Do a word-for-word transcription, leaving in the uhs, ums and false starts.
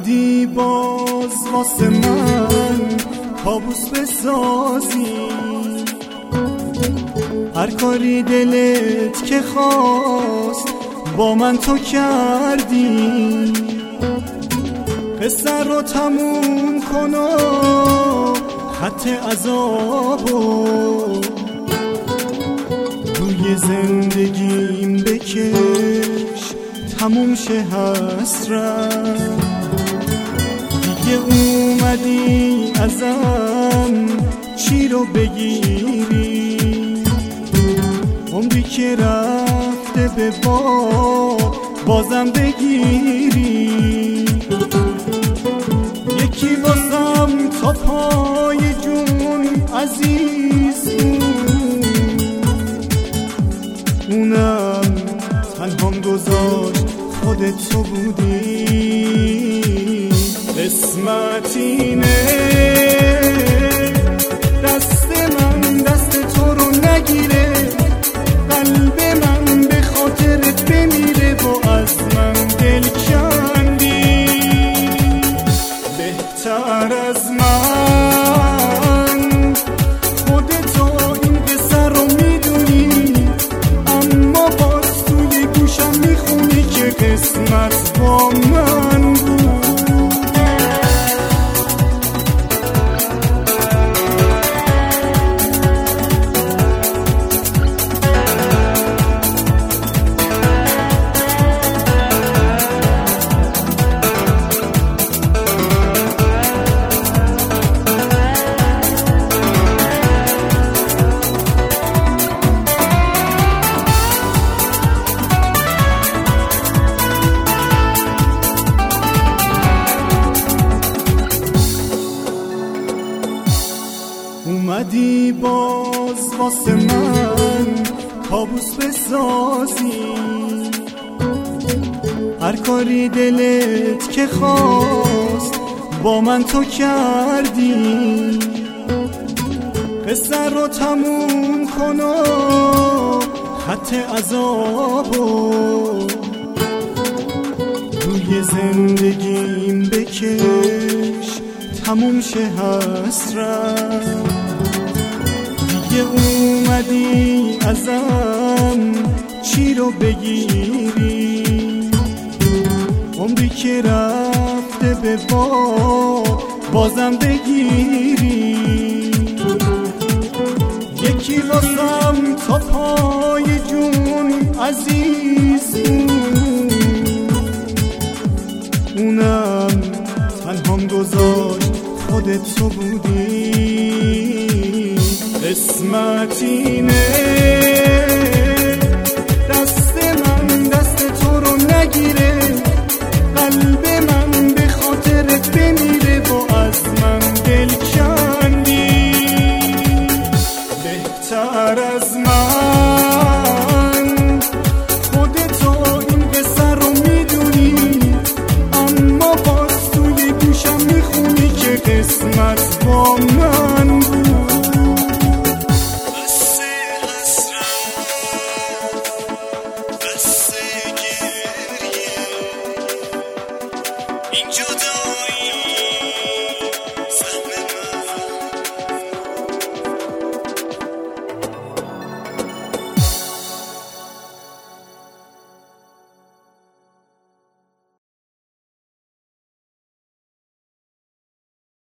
اومدی باز واسه من کابوس بسازی، هر کاری دلت که خواست با من تو کردی. قصه رو تموم کن و خط عذابو روی زندگیم بکش، تموم شه حسرت. دیگه اومدی ازم چی رو بگیری، عمری که رفته به باد بازم بگیری. یکی واسم تا پای جون عزیز بود، اونم تنهام گذاشت خودت تو بودی. قسمت اینه دست من دست تو رو نگیره، قلب من به خاطرت بمیره و از من دل کندی. بهتر از من خودتو این قصه رو میدونی، اما باز توی گوشم میخونی که قسمت با من بود. اومدی باز واسه من کابوس بسازی، هر کاری دلت که خواست با من تو کردی. قصه رو تموم کن و خط عذابو روی زندگیم بکش، تموم شه حسرت. دیگه اومدی ازم چی رو بگیری، عمری که رفته به باد بازم بگیری. یکی واسم تا پای جون عزیز بود، اونم تنهام گذاشت خودت تو بودی. قسمت اینه دست من دست تو رو نگیره، قلب من به خاطرت بمیره و از من دل کندی. بهتر از من خودتو این قصه رو میدونی، اما باز توی گوشم میخونی که قسمت با من بود. این جدا